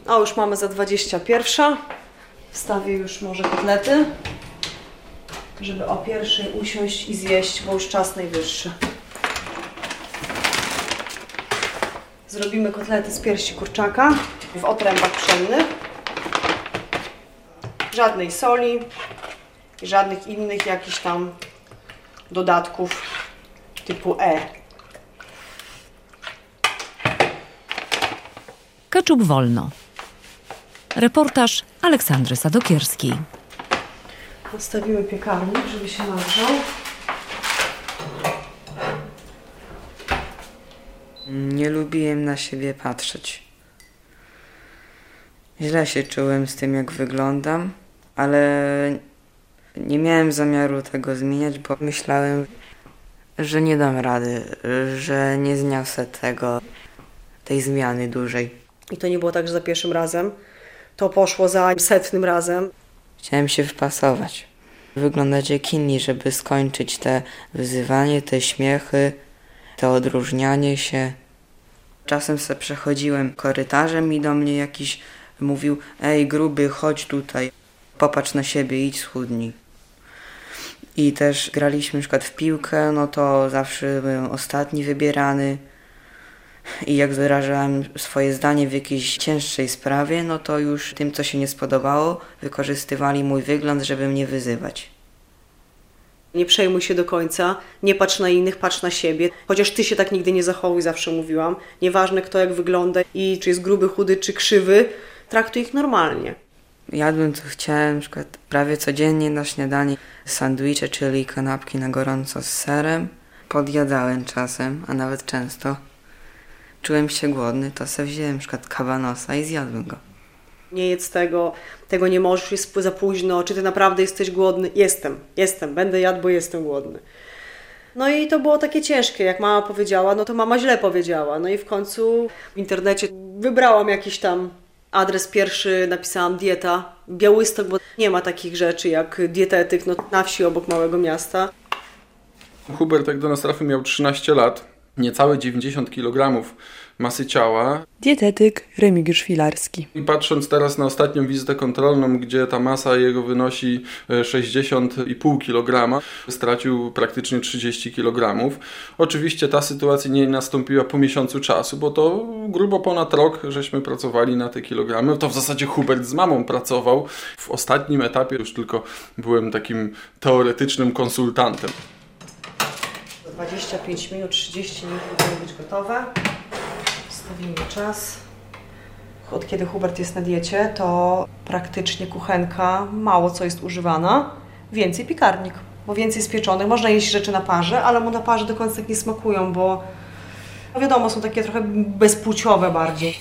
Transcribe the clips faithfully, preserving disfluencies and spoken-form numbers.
A już mamy za dwadzieścia pierwsza. Wstawię już może kotlety, żeby o pierwszej usiąść i zjeść, bo już czas najwyższy. Zrobimy kotlety z piersi kurczaka w otrębach pszennych. Żadnej soli i żadnych innych jakichś tam dodatków typu E. Keczup wolno. Reportaż Aleksandry Sadokierskiej. Postawimy piekarnik, żeby się nagrzał. Nie lubiłem na siebie patrzeć. Źle się czułem z tym, jak wyglądam, ale nie miałem zamiaru tego zmieniać, bo myślałem, że nie dam rady, że nie zniosę tego, tej zmiany dużej. I to nie było tak, że za pierwszym razem. To poszło za setnym razem. Chciałem się wpasować, wyglądać jak inni, żeby skończyć te wyzywanie, te śmiechy, to odróżnianie się. Czasem se przechodziłem korytarzem i do mnie jakiś mówił: ej gruby, chodź tutaj, popatrz na siebie, idź schudnij. I też graliśmy na przykład w piłkę, no to zawsze byłem ostatni wybierany. I jak wyrażałem swoje zdanie w jakiejś cięższej sprawie, no to już tym, co się nie spodobało, wykorzystywali mój wygląd, żeby mnie wyzywać. Nie przejmuj się do końca, nie patrz na innych, patrz na siebie. Chociaż ty się tak nigdy nie zachowuj, zawsze mówiłam. Nieważne kto jak wygląda i czy jest gruby, chudy, czy krzywy, traktuj ich normalnie. Jadłem co chciałem, na przykład prawie codziennie na śniadanie sandwicze, czyli kanapki na gorąco z serem. Podjadałem czasem, a nawet często. Czułem się głodny, to sobie wziąłem na przykład kabanosa i zjadłem go. Nie jedz tego, tego nie możesz, jest za późno, czy ty naprawdę jesteś głodny? Jestem, jestem, będę jadł, bo jestem głodny. No i to było takie ciężkie, jak mama powiedziała, no to mama źle powiedziała. No i w końcu w internecie wybrałam jakiś tam adres pierwszy, napisałam dieta, Białystok, bo nie ma takich rzeczy jak dietetyk, no na wsi obok małego miasta. Hubert jak do nas trafił, miał trzynaście lat, niecałe dziewięćdziesiąt kilogramów masy ciała. Dietetyk Remigiusz Filarski. I patrząc teraz na ostatnią wizytę kontrolną, gdzie ta masa jego wynosi sześćdziesiąt i pół kilograma, stracił praktycznie trzydzieści kilogramów. Oczywiście ta sytuacja nie nastąpiła po miesiącu czasu, bo to grubo ponad rok żeśmy pracowali na te kilogramy. To w zasadzie Hubert z mamą pracował. W ostatnim etapie już tylko byłem takim teoretycznym konsultantem. dwadzieścia pięć minut, trzydzieści minut powinno być gotowe. Stawimy czas. Od kiedy Hubert jest na diecie, to praktycznie kuchenka mało co jest używana. Więcej piekarnik, bo więcej spieczonych. Można jeść rzeczy na parze, ale mu na parze do końca tak nie smakują, bo no wiadomo, są takie trochę bezpłciowe bardziej.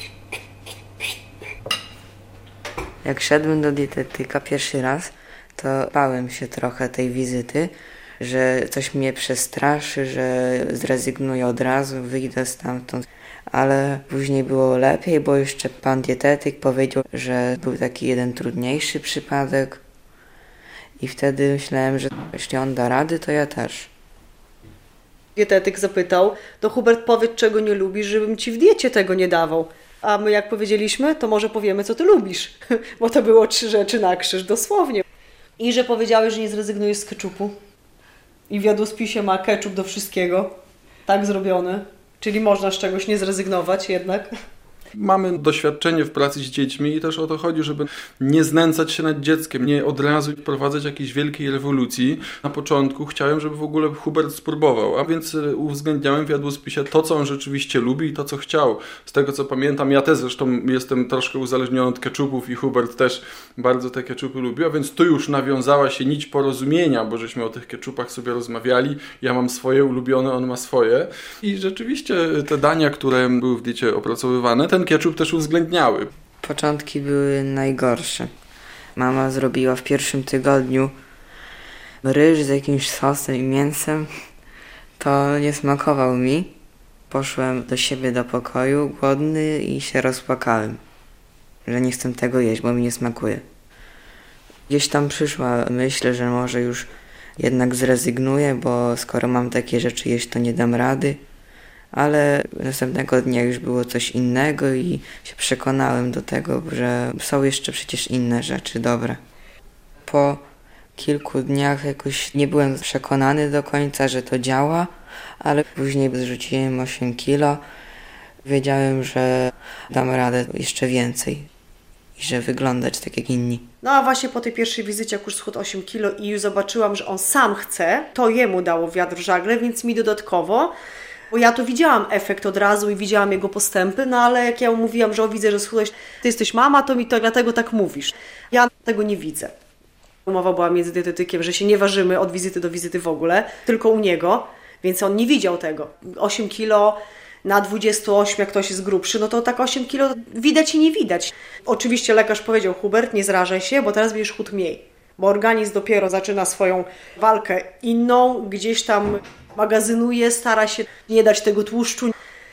Jak szedłem do dietetyka pierwszy raz, to bałem się trochę tej wizyty, że coś mnie przestraszy, że zrezygnuję od razu, wyjdę stamtąd. Ale później było lepiej, bo jeszcze pan dietetyk powiedział, że był taki jeden trudniejszy przypadek. I wtedy myślałem, że jeśli on da rady, to ja też. Dietetyk zapytał, to Hubert powiedz, czego nie lubisz, żebym ci w diecie tego nie dawał. A my jak powiedzieliśmy, to może powiemy, co ty lubisz. Bo to było trzy rzeczy na krzyż, dosłownie. I że powiedziałeś, że nie zrezygnujesz z keczupu. I w jadłospisie ma keczup do wszystkiego. Tak zrobione. Czyli można z czegoś nie zrezygnować jednak. Mamy doświadczenie w pracy z dziećmi i też o to chodzi, żeby nie znęcać się nad dzieckiem, nie od razu wprowadzać jakiejś wielkiej rewolucji. Na początku chciałem, żeby w ogóle Hubert spróbował, a więc uwzględniałem w jadłospisie to, co on rzeczywiście lubi i to, co chciał. Z tego, co pamiętam, ja też zresztą jestem troszkę uzależniony od keczupów i Hubert też bardzo te keczupy lubił, a więc tu już nawiązała się nić porozumienia, bo żeśmy o tych keczupach sobie rozmawiali. Ja mam swoje ulubione, on ma swoje. I rzeczywiście te dania, które były w diecie opracowywane, ten keczup też uwzględniały. Początki były najgorsze. Mama zrobiła w pierwszym tygodniu ryż z jakimś sosem i mięsem. To nie smakował mi. Poszłem do siebie do pokoju głodny i się rozpłakałem, że nie chcę tego jeść, bo mi nie smakuje. Gdzieś tam przyszła myśl, że może już jednak zrezygnuję, bo skoro mam takie rzeczy jeść, to nie dam rady. ale następnego dnia już było coś innego i się przekonałem do tego, że są jeszcze przecież inne rzeczy dobre. Po kilku dniach jakoś nie byłem przekonany do końca, że to działa, ale później zrzuciłem osiem kilo. Wiedziałem, że dam radę jeszcze więcej i że wyglądać tak jak inni. No a właśnie po tej pierwszej wizycie, jak już schudł osiem kilo i już zobaczyłam, że on sam chce, to jemu dało wiatr w żagle, więc mi dodatkowo, bo ja to widziałam efekt od razu i widziałam jego postępy, no ale jak ja mu mówiłam, że o, widzę, że schudłeś, ty jesteś mama, to mi to dlatego tak mówisz. Ja tego nie widzę. Umowa była między dietetykiem, że się nie ważymy od wizyty do wizyty w ogóle, tylko u niego, więc on nie widział tego. osiem kilo na dwadzieścia osiem, jak ktoś jest grubszy, no to tak osiem kilo widać i nie widać. Oczywiście lekarz powiedział: Hubert, nie zrażaj się, bo teraz będziesz chudł mniej, bo organizm dopiero zaczyna swoją walkę inną, gdzieś tam magazynuje, stara się nie dać tego tłuszczu.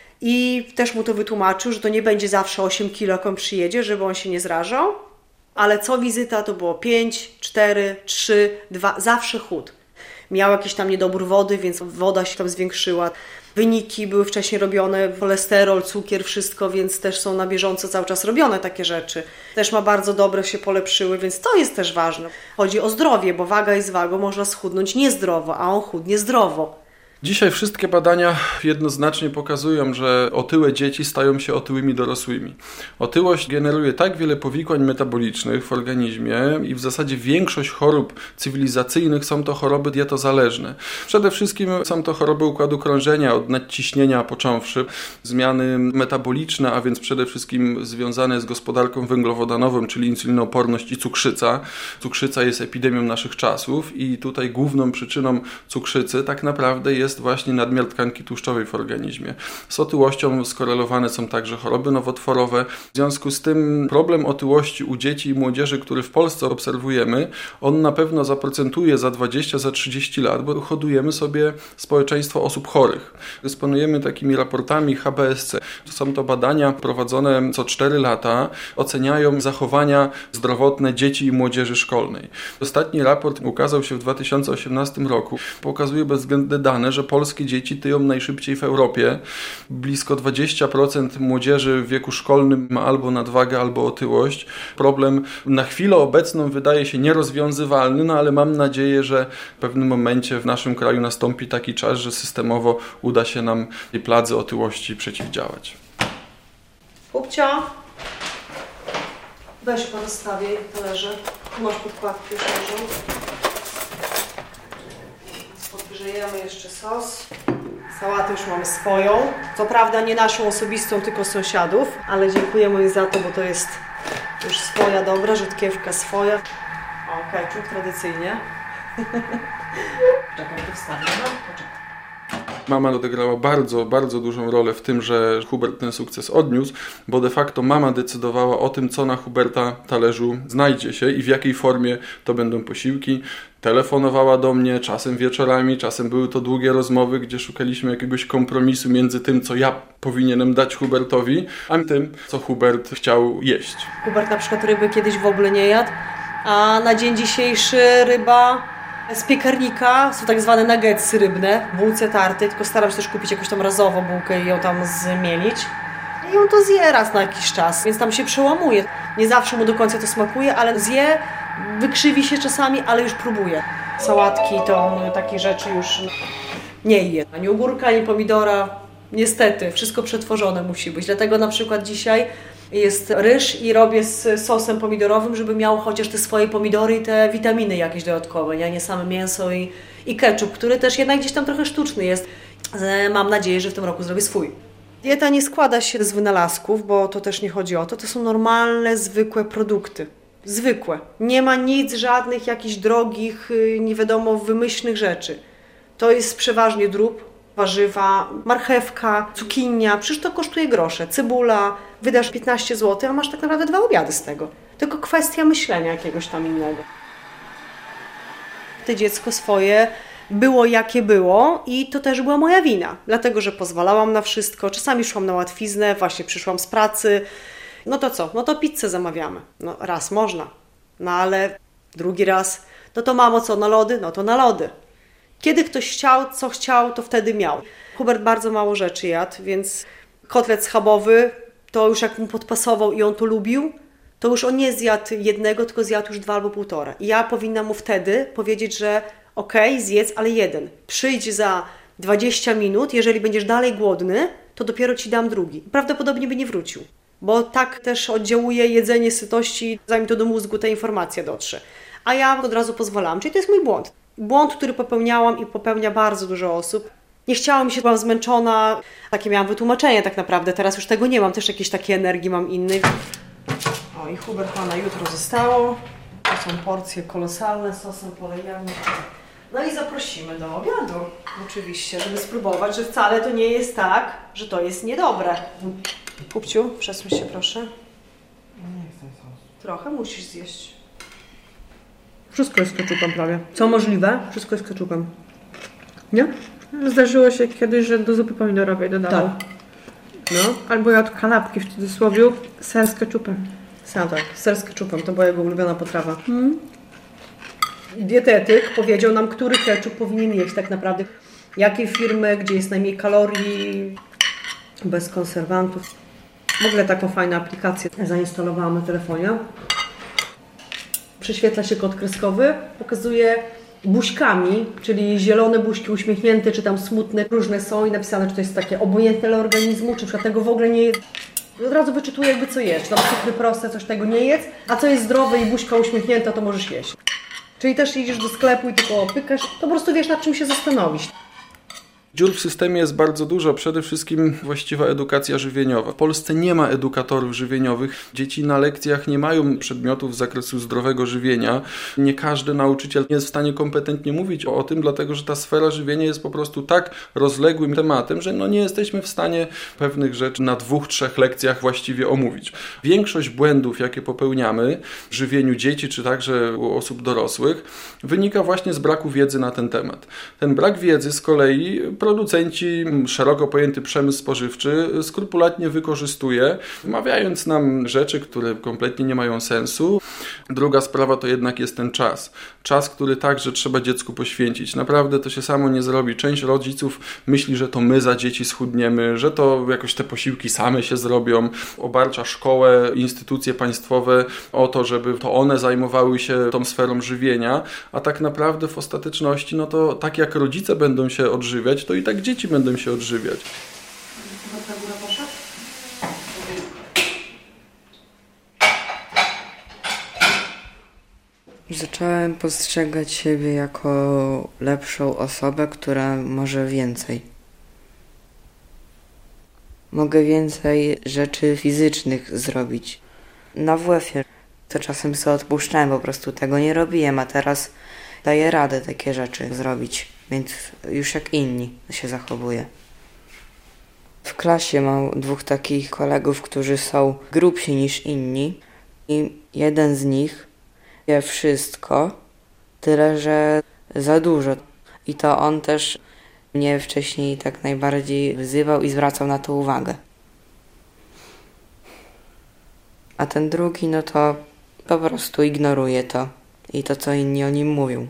I też mu to wytłumaczył, że to nie będzie zawsze osiem kilo, jak on przyjedzie, żeby on się nie zrażał, ale co wizyta to było pięć, cztery, trzy, dwa, zawsze chudł. Miał jakiś tam niedobór wody, więc woda się tam zwiększyła. Wyniki były wcześniej robione, cholesterol, cukier, wszystko, więc też są na bieżąco cały czas robione takie rzeczy. Też ma bardzo dobre, się polepszyły, więc to jest też ważne. Chodzi o zdrowie, bo waga jest wagą, można schudnąć niezdrowo, a on chudnie zdrowo. Dzisiaj wszystkie badania jednoznacznie pokazują, że otyłe dzieci stają się otyłymi dorosłymi. Otyłość generuje tak wiele powikłań metabolicznych w organizmie i w zasadzie większość chorób cywilizacyjnych są to choroby dietozależne. Przede wszystkim są to choroby układu krążenia, od nadciśnienia począwszy, zmiany metaboliczne, a więc przede wszystkim związane z gospodarką węglowodanową, czyli insulinooporność i cukrzyca. Cukrzyca jest epidemią naszych czasów i tutaj główną przyczyną cukrzycy tak naprawdę jest właśnie nadmiar tkanki tłuszczowej w organizmie. Z otyłością skorelowane są także choroby nowotworowe. W związku z tym problem otyłości u dzieci i młodzieży, który w Polsce obserwujemy, on na pewno zaprocentuje za dwadzieścia, za trzydzieści lat, bo hodujemy sobie społeczeństwo osób chorych. Dysponujemy takimi raportami H B S C. Są to badania prowadzone co cztery lata, oceniają zachowania zdrowotne dzieci i młodzieży szkolnej. Ostatni raport ukazał się w dwa tysiące osiemnastym roku. Pokazuje bezwzględne dane, że polskie dzieci tyją najszybciej w Europie. Blisko dwadzieścia procent młodzieży w wieku szkolnym ma albo nadwagę, albo otyłość. Problem na chwilę obecną wydaje się nierozwiązywalny, no ale mam nadzieję, że w pewnym momencie w naszym kraju nastąpi taki czas, że systemowo uda się nam tej pladze otyłości przeciwdziałać. Kupcia, weź pan zostawię talerze. Tu masz podkładki już leżą. Podgrzejemy jeszcze sos. Sałatę już mamy swoją. Co prawda nie naszą osobistą, tylko sąsiadów, ale dziękujemy im za to, bo to jest już swoja dobra, rzodkiewka swoja. O, ketchup tradycyjnie. Czekaj, to wstawię, no? Poczekaj. Mama odegrała bardzo, bardzo dużą rolę w tym, że Hubert ten sukces odniósł, bo de facto mama decydowała o tym, co na Huberta talerzu znajdzie się i w jakiej formie to będą posiłki. Telefonowała do mnie, czasem wieczorami, czasem były to długie rozmowy, gdzie szukaliśmy jakiegoś kompromisu między tym, co ja powinienem dać Hubertowi, a tym, co Hubert chciał jeść. Hubert na przykład ryby kiedyś w ogóle nie jadł, a na dzień dzisiejszy ryba z piekarnika, są tak zwane nuggetsy rybne, w bułce tarty, tylko staram się też kupić jakąś tam razową bułkę i ją tam zmielić. I on to zje raz na jakiś czas, więc tam się przełamuje. Nie zawsze mu do końca to smakuje, ale zje, wykrzywi się czasami, ale już próbuje. Sałatki to on takie rzeczy już nie je. Ani ogórka, ani pomidora. Niestety, wszystko przetworzone musi być. Dlatego na przykład dzisiaj jest ryż i robię z sosem pomidorowym, żeby miał chociaż te swoje pomidory i te witaminy jakieś dodatkowe, nie, nie same mięso i, i ketchup, który też jednak gdzieś tam trochę sztuczny jest. Mam nadzieję, że w tym roku zrobię swój. Dieta nie składa się z wynalazków, bo to też nie chodzi o to. To są normalne, zwykłe produkty. Zwykłe. Nie ma nic, żadnych jakichś drogich, nie wiadomo, wymyślnych rzeczy. To jest przeważnie drób, warzywa, marchewka, cukinia, przecież to kosztuje grosze, cebula, wydasz piętnaście złotych, a masz tak naprawdę dwa obiady z tego. Tylko kwestia myślenia jakiegoś tam innego. To dziecko swoje było jakie było i to też była moja wina, dlatego że pozwalałam na wszystko, czasami szłam na łatwiznę, właśnie przyszłam z pracy, no to co, no to pizzę zamawiamy, no raz można, no ale drugi raz, no to mamo co, na lody? No to na lody. Kiedy ktoś chciał, co chciał, to wtedy miał. Hubert bardzo mało rzeczy jadł, więc kotlet schabowy to już jak mu podpasował i on to lubił, to już on nie zjadł jednego, tylko zjadł już dwa albo półtora. I ja powinnam mu wtedy powiedzieć, że okej, okay, zjedz, ale jeden. Przyjdź za dwadzieścia minut, jeżeli będziesz dalej głodny, to dopiero ci dam drugi. Prawdopodobnie by nie wrócił, bo tak też oddziałuje jedzenie sytości, zanim to do mózgu ta informacja dotrze. A ja od razu pozwalam, czyli to jest mój błąd. Błąd, który popełniałam i popełnia bardzo dużo osób. Nie chciałam się, byłam zmęczona, takie miałam wytłumaczenie tak naprawdę, teraz już tego nie mam, też jakieś takie energii mam innej. O i Hubert ma na jutro zostało, to są porcje kolosalne, sosem polejemy. No i zaprosimy do obiadu, oczywiście, żeby spróbować, że wcale to nie jest tak, że to jest niedobre. Kupciu, przesuń się proszę. Nie chcę sosu. Trochę musisz zjeść. Wszystko jest z keczupem prawie. Co możliwe, wszystko jest z keczupem. Nie? Zdarzyło się kiedyś, że do zupy pomidorowej dodawał. Tak. No. Albo jadł kanapki w cudzysłowie, ser z keczupem. Sam tak, ser z keczupem, to była jego ulubiona potrawa. Hmm. Dietetyk powiedział nam, który keczup powinien jeść tak naprawdę. Jakie firmy, gdzie jest najmniej kalorii, bez konserwantów. W ogóle taką fajną aplikację zainstalowałam na telefonie. Przyświetla się kod kreskowy, pokazuje buźkami, czyli zielone buźki uśmiechnięte, czy tam smutne, różne są i napisane, czy to jest takie obojętne dla organizmu, czy na przykład tego w ogóle nie jest. Od razu wyczituje jakby co jesz, tam cukry proste, coś tego nie jedz, a co jest zdrowe i buźka uśmiechnięta, to możesz jeść. Czyli też idziesz do sklepu i tylko pykasz, to po prostu wiesz, nad czym się zastanowić. Dziur w systemie jest bardzo dużo, przede wszystkim właściwa edukacja żywieniowa. W Polsce nie ma edukatorów żywieniowych. Dzieci na lekcjach nie mają przedmiotów z zakresu zdrowego żywienia. Nie każdy nauczyciel jest w stanie kompetentnie mówić o, o tym, dlatego że ta sfera żywienia jest po prostu tak rozległym tematem, że no nie jesteśmy w stanie pewnych rzeczy na dwóch, trzech lekcjach właściwie omówić. Większość błędów, jakie popełniamy w żywieniu dzieci, czy także u osób dorosłych, wynika właśnie z braku wiedzy na ten temat. Ten brak wiedzy z kolei producenci, szeroko pojęty przemysł spożywczy skrupulatnie wykorzystuje, wmawiając nam rzeczy, które kompletnie nie mają sensu. Druga sprawa to jednak jest ten czas. Czas, który także trzeba dziecku poświęcić. Naprawdę to się samo nie zrobi. Część rodziców myśli, że to my za dzieci schudniemy, że to jakoś te posiłki same się zrobią. Obarcza szkołę, instytucje państwowe o to, żeby to one zajmowały się tą sferą żywienia, a tak naprawdę w ostateczności, no to tak jak rodzice będą się odżywiać, to i tak dzieci będą się odżywiać. Zacząłem postrzegać siebie jako lepszą osobę, która może więcej. Mogę więcej rzeczy fizycznych zrobić. Na W F-ie to czasem sobie odpuszczałem, po prostu tego nie robiłem, a teraz daję radę takie rzeczy zrobić, więc już jak inni się zachowuję. W klasie mam dwóch takich kolegów, którzy są grubsi niż inni i jeden z nich wie wszystko, tyle że za dużo. I to on też mnie wcześniej tak najbardziej wyzywał i zwracał na to uwagę. A ten drugi, no to po prostu ignoruje to i to, co inni o nim mówią.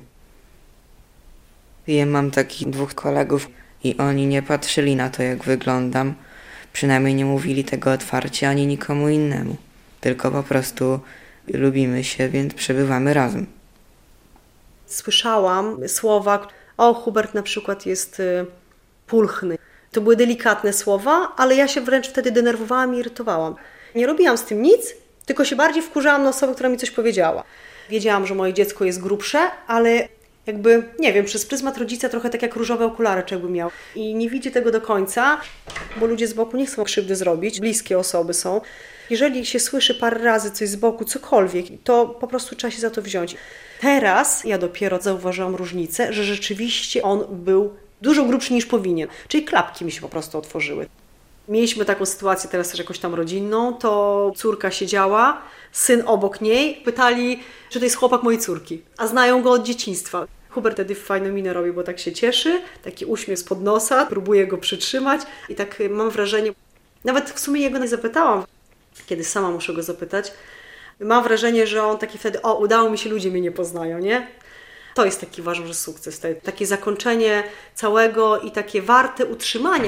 Ja mam takich dwóch kolegów i oni nie patrzyli na to, jak wyglądam. Przynajmniej nie mówili tego otwarcie ani nikomu innemu. Tylko po prostu lubimy się, więc przebywamy razem. Słyszałam słowa, o Hubert na przykład jest y, pulchny. To były delikatne słowa, ale ja się wręcz wtedy denerwowałam i irytowałam. Nie robiłam z tym nic, tylko się bardziej wkurzałam na osobę, która mi coś powiedziała. Wiedziałam, że moje dziecko jest grubsze, ale jakby, nie wiem, przez pryzmat rodzica trochę tak jak różowe okulary jakby miał. I nie widzi tego do końca, bo ludzie z boku nie chcą krzywdy zrobić, bliskie osoby są. Jeżeli się słyszy parę razy coś z boku, cokolwiek, to po prostu trzeba się za to wziąć. Teraz ja dopiero zauważyłam różnicę, że rzeczywiście on był dużo grubszy niż powinien. Czyli klapki mi się po prostu otworzyły. Mieliśmy taką sytuację teraz też jakoś tam rodzinną, to córka siedziała, syn obok niej, pytali, czy to jest chłopak mojej córki, a znają go od dzieciństwa. Hubert wtedy fajną minę robi, bo tak się cieszy, taki uśmiech spod nosa, próbuje go przytrzymać i tak mam wrażenie, nawet w sumie jego nie zapytałam, kiedy sama muszę go zapytać, mam wrażenie, że on taki wtedy, o, udało mi się, ludzie mnie nie poznają, nie? To jest taki uważam, że sukces. Takie zakończenie całego i takie warte utrzymania.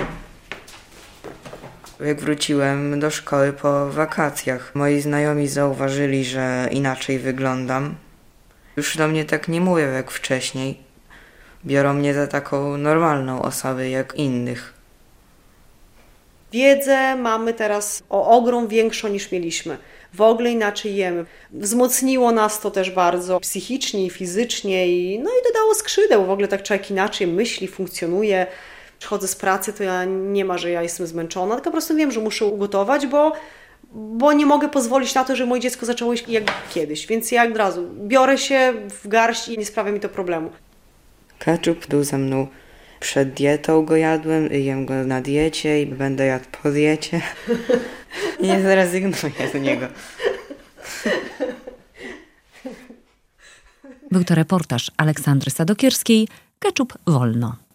Jak wróciłem do szkoły po wakacjach, moi znajomi zauważyli, że inaczej wyglądam. Już do mnie tak nie mówią jak wcześniej. Biorą mnie za taką normalną osobę jak innych. Wiedzę mamy teraz o ogrom większą niż mieliśmy. W ogóle inaczej jemy. Wzmocniło nas to też bardzo psychicznie i fizycznie i, no i dodało skrzydeł. W ogóle tak człowiek inaczej myśli, funkcjonuje. Przychodzę z pracy, to ja nie ma, że ja jestem zmęczona, tylko po prostu wiem, że muszę ugotować, bo, bo nie mogę pozwolić na to, żeby moje dziecko zaczęło jeść jak kiedyś. Więc ja od razu biorę się w garść i nie sprawia mi to problemu. Ketchup był ze mną przed dietą, go jadłem, jem go na diecie i będę jadł po diecie. I nie zrezygnuję z niego. Był to reportaż Aleksandry Sadokierskiej. Ketchup wolno.